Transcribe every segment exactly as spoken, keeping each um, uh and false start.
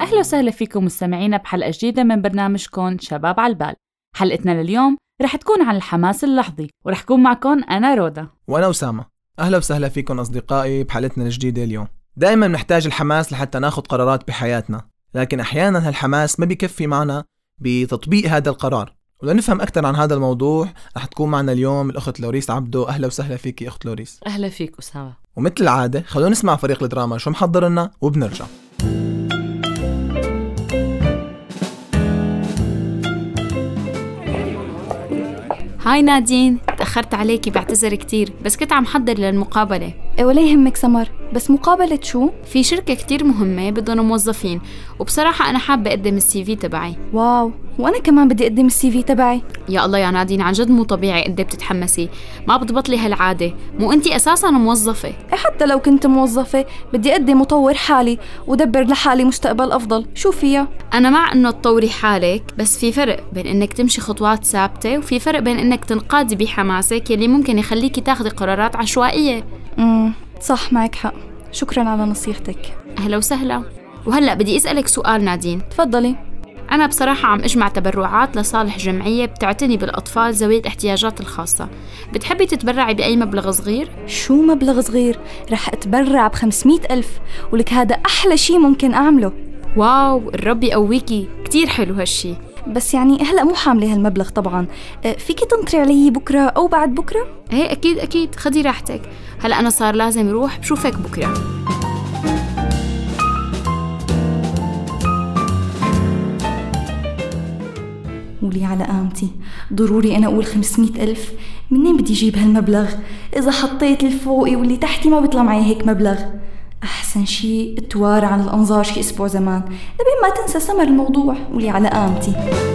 أهلا وسهلا فيكم مستمعينا بحلقة جديدة من برنامجكم شباب على البال. حلقتنا لليوم رح تكون عن الحماس اللحظي، ورح كون معكم أنا رودا وأنا أسامة. أهلا وسهلا فيكم أصدقائي بحلقتنا الجديدة اليوم. دائما نحتاج الحماس لحتى ناخد قرارات بحياتنا، لكن أحيانا هالحماس ما بيكفي معنا بتطبيق هذا القرار. ولنفهم أكثر عن هذا الموضوع رح تكون معنا اليوم الأخت لوريس عبدو. أهلا وسهلا فيكي أخت لوريس. أهلا فيك أسامة. ومثل العادة خلونا نسمع فريق الدراما شو محضر لنا وبنرجع. هاي نادين، تأخرت عليكي بعتذر كتير، بس كنت عم حضر للمقابلة. إيه ولا يهمك سمر، بس مقابلة شو؟ في شركة كتير مهمة بدهم موظفين، وبصراحة أنا حابة أقدم السي في تبعي. واو، وأنا كمان بدي أقدم السي في تبعي. يا الله يا نادين، عن جد مو طبيعي قد بتتحمسي، ما بتبطلي هالعادة، مو أنتي أساساً موظفة. إيه حتى لو كنت موظفة بدي أقدم مطور حالي ودبر لحالي مستقبل أفضل. شو فيها؟ أنا مع إنه تطوري حالك، بس في فرق بين إنك تمشي خطوات ثابتة وفي فرق بين إنك تنقادي بحماسك يلي ممكن يخليكي تاخدي قرارات عشوائية. امم صح، معك حق، شكراً على نصيحتك. أهلا وسهلا. وهلأ بدي أسألك سؤال نادين. تفضلي. أنا بصراحة عم أجمع تبرعات لصالح جمعية بتعتني بالأطفال ذوي الاحتياجات الخاصة. بتحبي تتبرعي بأي مبلغ صغير؟ شو مبلغ صغير؟ رح أتبرع بخمسمية ألف، ولك هذا أحلى شي ممكن أعمله. واو، الرب يقويكي، كتير حلو هالشي. بس يعني هلأ مو حاملة هالمبلغ طبعاً. فيكي تنطري علي بكرة أو بعد بكرة؟ ايه أكيد أكيد، خدي راحتك. هلأ أنا صار لازم روح، بشوفك بكرة. قولي على قامتي، ضروري أنا أقول خمسمية ألف؟ منين بدي أجيب هالمبلغ؟ إذا حطيت الفوقي واللي تحتي ما بيطلع معي هيك مبلغ. أحسن شي التوارى عن الأنظار شي أسبوع زمان، لبين ما تنسى سمر الموضوع. قولي على قامتي.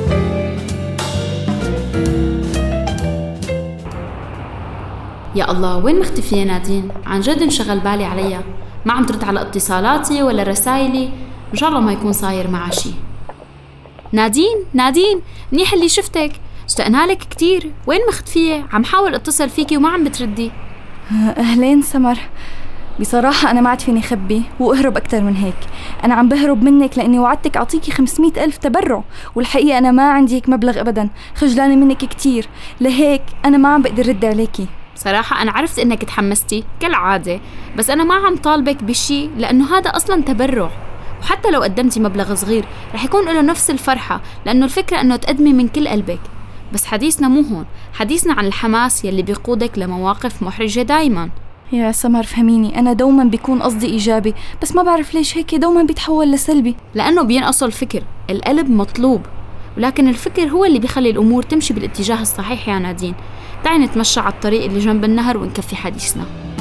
يا الله، وين مختفية نادين؟ عن جد انشغل بالي عليها، ما عم ترد على اتصالاتي ولا رسائلي. إن شاء الله ما يكون صاير معها شي. نادين نادين، منيح اللي شفتك، اشتقنا لك كتير. وين مختفية؟ عم حاول اتصل فيكي وما عم بتردي. أهلين سمر، بصراحة أنا ما عاد فيني خبي وأهرب أكتر من هيك. أنا عم بهرب منك لأني وعدتك أعطيكي خمسمية ألف تبرع، والحقيقة أنا ما عندي هيك مبلغ أبدا، خجلانة منك كتير، لهيك أنا ما عم بقدر رد عليكي. صراحة أنا عرفت إنك تحمستي كالعادة، بس أنا ما عم طالبك بشي لأنه هذا أصلا تبرع، وحتى لو قدمتي مبلغ صغير رح يكون له نفس الفرحة، لأنه الفكرة أنه تقدمي من كل قلبك. بس حديثنا مو هون، حديثنا عن الحماس يلي بيقودك لمواقف محرجة دايما. يا سمر فهميني، أنا دوما بيكون قصدي إيجابي، بس ما بعرف ليش هيك دوما بيتحول لسلبي. لأنه بينقصوا الفكر، القلب مطلوب، ولكن الفكر هو اللي بيخلي الأمور تمشي بالاتجاه الصحيح. يا نادين، تعي نتمشى على الطريق اللي جنب النهر ونكفي حديثنا.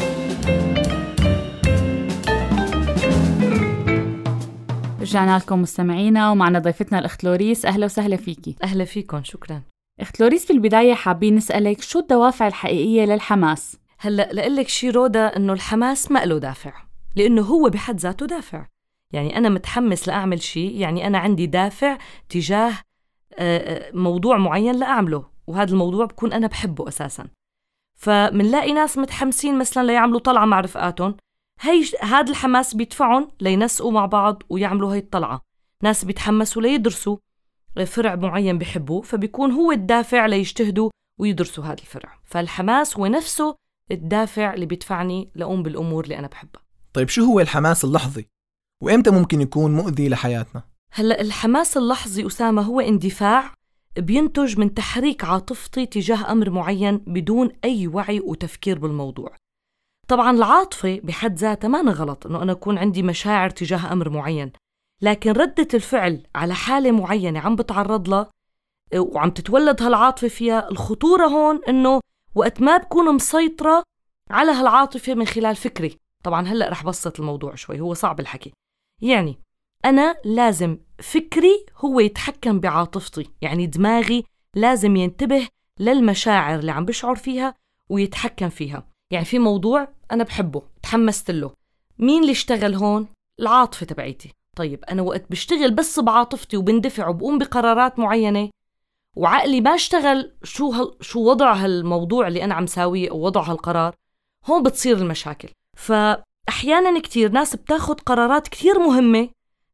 رجعنا لكم مستمعينا، ومعنا ضيفتنا الأخت لوريس. أهلا وسهلا فيكي. أهلا فيكم، شكرا. أخت لوريس، في البداية حابين نسألك شو الدوافع الحقيقية للحماس؟ هلأ لقلك شي رودا، إنه الحماس ما له دافع، لأنه هو بحد ذاته دافع. يعني أنا متحمس لأعمل شي، يعني أنا عندي دافع تجاه موضوع معين لأعمله، وهذا الموضوع بكون أنا بحبه أساساً. فمنلاقي ناس متحمسين مثلاً ليعملوا طلعة مع رفقاتهم، هي هذا الحماس بيدفعهم لينسقوا مع بعض ويعملوا هاي الطلعة. ناس بيتحمسوا ليدرسوا فرع معين بيحبوه، فبيكون هو الدافع ليجتهدوا ويدرسوا هذا الفرع. فالحماس هو نفسه الدافع اللي بيدفعني لأقوم بالأمور اللي أنا بحبها. طيب شو هو الحماس اللحظي؟ وإمتى ممكن يكون مؤذي لحياتنا؟ هلأ الحماس اللحظي أسامة هو اندفاع بينتج من تحريك عاطفتي تجاه أمر معين بدون أي وعي وتفكير بالموضوع. طبعاً العاطفة بحد ذاتها ما غلط إنه أنا أكون عندي مشاعر تجاه أمر معين، لكن ردة الفعل على حالة معينة عم بتعرض لها وعم تتولد هالعاطفة فيها، الخطورة هون إنه وقت ما بكون مسيطرة على هالعاطفة من خلال فكري. طبعاً هلأ رح بسط الموضوع شوي، هو صعب الحكي. يعني أنا لازم فكري هو يتحكم بعاطفتي، يعني دماغي لازم ينتبه للمشاعر اللي عم بشعر فيها ويتحكم فيها. يعني في موضوع أنا بحبه، تحمست له، مين اللي اشتغل هون؟ العاطفة تبعيتي. طيب أنا وقت بشتغل بس بعاطفتي وبندفع وبقوم بقرارات معينة وعقلي ما اشتغل شو هال شو وضع هالموضوع اللي أنا عم ساويه أو وضع هالقرار، هون بتصير المشاكل. فأحيانا كتير ناس بتاخد قرارات كتير مهمة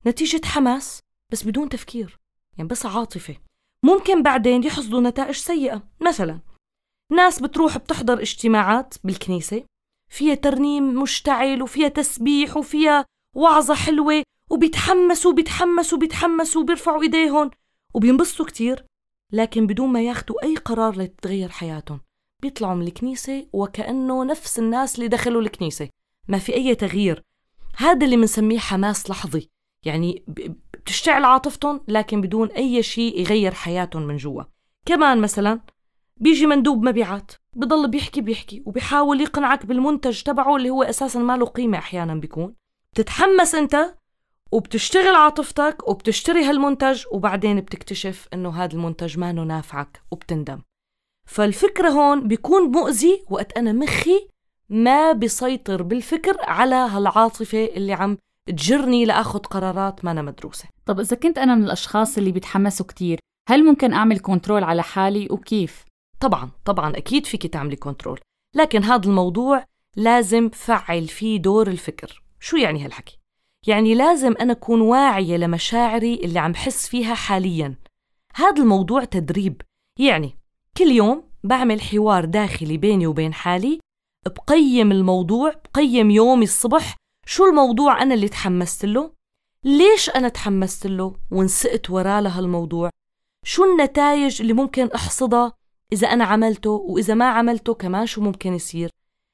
نتيجة حماس بس بدون تفكير، يعني بس عاطفة. ممكن بعدين يحصدوا نتائج سيئة. مثلا ناس بتروح بتحضر اجتماعات بالكنيسة فيها ترنيم مشتعل وفيها تسبيح وفيها وعظة حلوة، وبيتحمسوا بيتحمسوا بيتحمسوا وبيرفعوا إيديهم وبينبسطوا كتير، لكن بدون ما ياخدوا أي قرار لتتغير حياتهم. بيطلعوا من الكنيسة وكأنه نفس الناس اللي دخلوا الكنيسة، ما في أي تغيير. هذا اللي منسميه حماس لحظي، يعني بتشتعل عاطفتهم لكن بدون أي شيء يغير حياتهم من جوا. كمان مثلا بيجي مندوب مبيعات بضل بيحكي بيحكي وبيحاول يقنعك بالمنتج تبعه اللي هو أساساً ما له قيمة. أحياناً بيكون بتتحمس أنت وبتشتغل عاطفتك وبتشتري هالمنتج، وبعدين بتكتشف إنه هذا المنتج ما نافعك وبتندم. فالفكرة هون بيكون مؤذي وقت أنا مخي ما بيسيطر بالفكر على هالعاطفة اللي عم تجرني لأخذ قرارات ما أنا مدروسة. طب إذا كنت أنا من الأشخاص اللي بيتحمسوا كتير، هل ممكن أعمل كنترول على حالي وكيف؟ طبعاً طبعاً أكيد فيك تعملي كنترول، لكن هذا الموضوع لازم فعل فيه دور الفكر. شو يعني هالحكي؟ يعني لازم أنا أكون واعية لمشاعري اللي عم حس فيها حالياً. هذا الموضوع تدريب، يعني كل يوم بعمل حوار داخلي بيني وبين حالي، بقيم الموضوع، بقيم يومي الصبح. شو الموضوع أنا اللي تحمست له؟ ليش أنا تحمست له ونسقت وراه لهالموضوع؟ شو النتائج اللي ممكن أحصدها إذا أنا عملته، وإذا ما عملته كمان شو ممكن يصير؟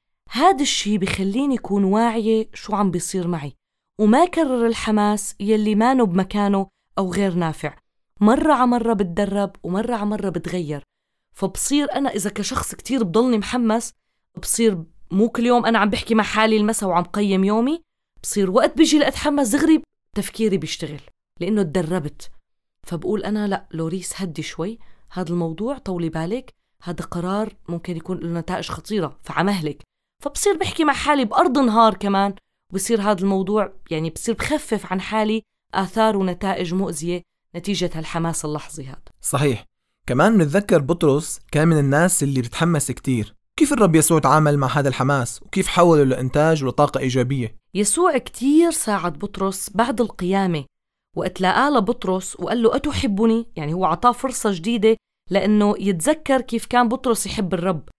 هذا الشي بخليني يكون واعية شو عم بيصير معي، وما كرر الحماس يلي مانو بمكانه أو غير نافع. مرة عمرة بتدرب ومرة عمرة بتغير. فبصير أنا إذا كشخص كتير بضلني محمس، بصير مو كل يوم أنا عم بحكي مع حالي المسا وعم قيم يومي، بصير وقت بيجي لأتحمس دغري تفكيري بيشتغل لأنه تدربت. فبقول أنا لا لوريس هدي شوي، هذا الموضوع طولي بالك، هذا قرار ممكن يكون له نتائج خطيرة فعمهلك. فبصير بحكي مع حالي بأرض نهار كمان، وبصير هذا الموضوع يعني بصير بخفف عن حالي آثار ونتائج مؤذية نتيجة هالحماس اللحظي هذا. صحيح. كمان نتذكر بطرس كان من الناس اللي بتحمس كتير. كيف الرب يسوع تعامل مع هذا الحماس وكيف حوله لإنتاج وطاقة إيجابية؟ يسوع كتير ساعد بطرس بعد القيامة، وقت لقى بطرس وقال له أتحبني، يعني هو عطاه فرصة جديدة لأنه يتذكر كيف كان بطرس يحب الرب.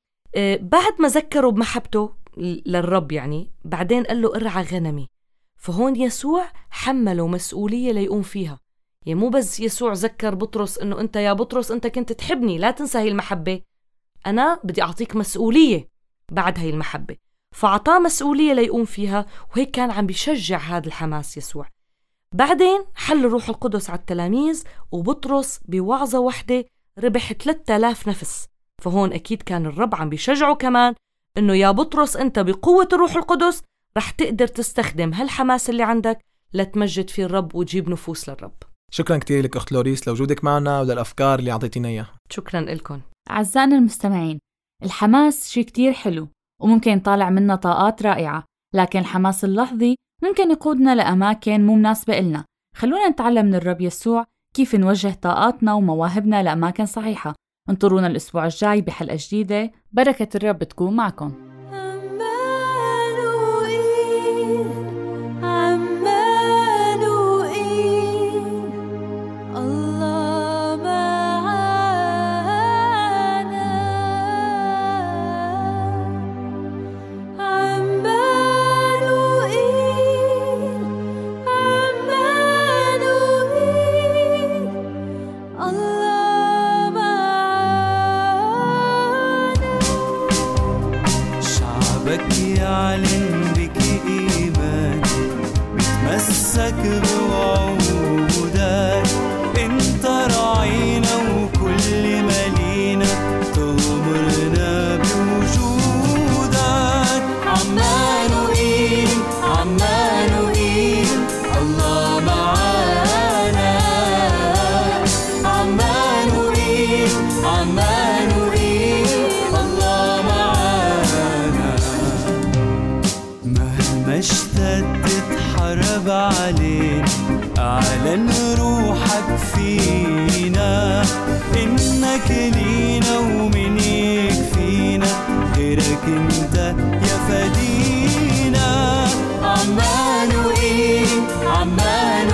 أه بعد ما ذكره بمحبته للرب يعني بعدين قال له ارعى غنمي. فهون يسوع حمله مسؤولية ليقوم فيها. يعني مو بس يسوع ذكر بطرس إنه أنت يا بطرس أنت كنت تحبني لا تنسى هاي المحبة، أنا بدي أعطيك مسؤولية بعد هاي المحبة. فعطاه مسؤولية ليقوم فيها، وهيك كان عم بيشجع هذا الحماس يسوع. بعدين حل روح القدس على التلاميذ، وبطرس بوعظة واحدة ربح ثلاثة آلاف نفس. فهون أكيد كان الرب عم بيشجعه كمان إنه يا بطرس أنت بقوة الروح القدس رح تقدر تستخدم هالحماس اللي عندك لتمجد فيه الرب وتجيب نفوس للرب. شكرا كتير لك أخت لوريس لوجودك معنا وللأفكار اللي عطيتينا إياها. شكرا لكم. أعزائنا المستمعين، الحماس شيء كتير حلو وممكن يطالع منا طاقات رائعة، لكن الحماس اللحظي ممكن يقودنا لأماكن مو مناسبة إلنا. خلونا نتعلم من الرب يسوع كيف نوجه طاقاتنا ومواهبنا لأماكن صحيحة. انطرونا الأسبوع الجاي بحلقة جديدة. بركة الرب تكون معكم. يعلن بك إيمان بتمسك بوعودك، انت راعينا وكل مالينا تغمرنا بوجودك. عمانوئيل عمانوئيل الله معانا، عمانوئيل عمانوئيل الله معانا. مهما اشتدت حرب علينا أعلن روحك فينا، إنك لينا ومن يكفينا غيرك انت يا فدينا. عمانوئيل عمانوئيل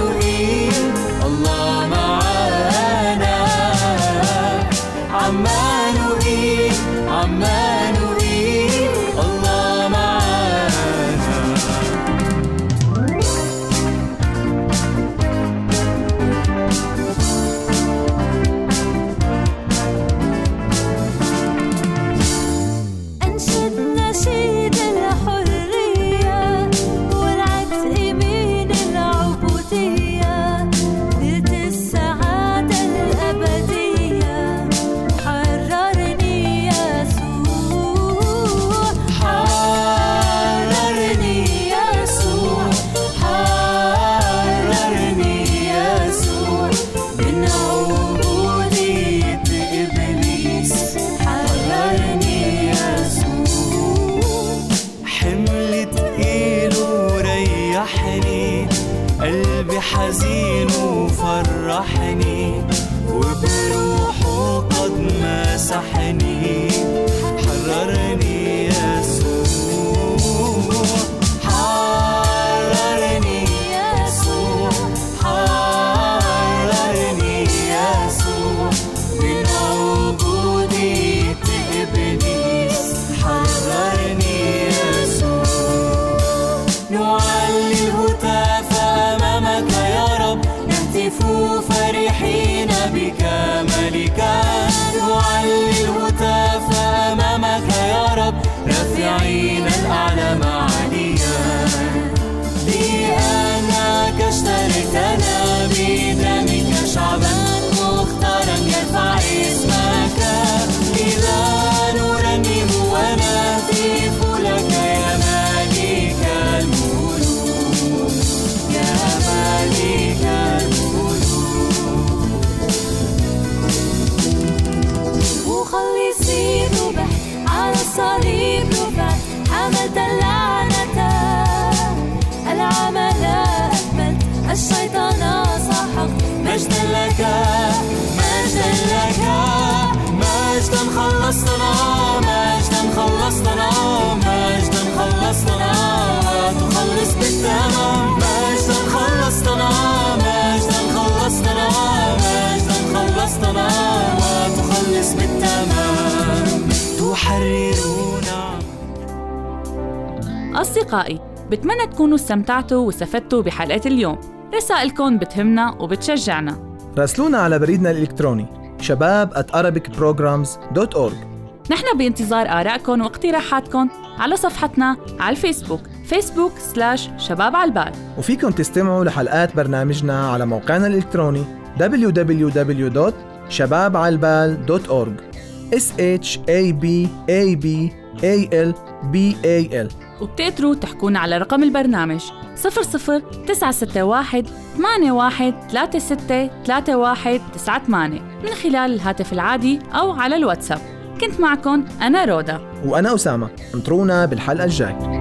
فرحني وبروحه قد مسحني حررني يسوع حررني يسوع حررني يسوع من عبودية إبليس حررني يسوع نعلي الهتاف أمامك يا رب نهتف فرحين بك ملكا نعلي الهتاف أمامك يا رب رافعين الأعلام عاليا لأنك اشتريتنا بدمك شعبا مختارا يرفع اسمك إذا نرنم ونهتف لك يا ملك الملوك يا ملك الملوك مخلصي ربح على الصليب رفع حملت اللعنة العمل أثبت الشيطان سحق مجدا لك مجدا لك مجدا خلصتنا مجدا خلصتنا مجدا خلصتنا وتخلص بالتمام مجدا خلصتنا مجدا خلصتنا مجدا خلصتنا وتخلص بالتمام تحررنا. أصدقائي بتمنى تكونوا استمتعتوا واستفدتوا بحلقة اليوم. رسائلكم بتهمنا وبتشجعنا. راسلونا على بريدنا الإلكتروني شباب at arabic programs dot org. نحن بانتظار آرائكم واقتراحاتكم على صفحتنا على الفيسبوك فيسبوك سلاش شباب عالبال وفيكم تستمعوا لحلقات برنامجنا على موقعنا الإلكتروني دبليو دبليو دبليو دوت شباب عالبال دوت أورج S H A B A B A L B A L. وبتقدروا تحكونا على رقم البرنامج صفر صفر تسعة ستة واحد ثمانية واحد ثلاثة ستة ثلاثة واحد تسعة ثمانية من خلال الهاتف العادي أو على الواتساب. كنت معكم أنا رودا وأنا أسامة. انطرونا بالحلقة الجاي.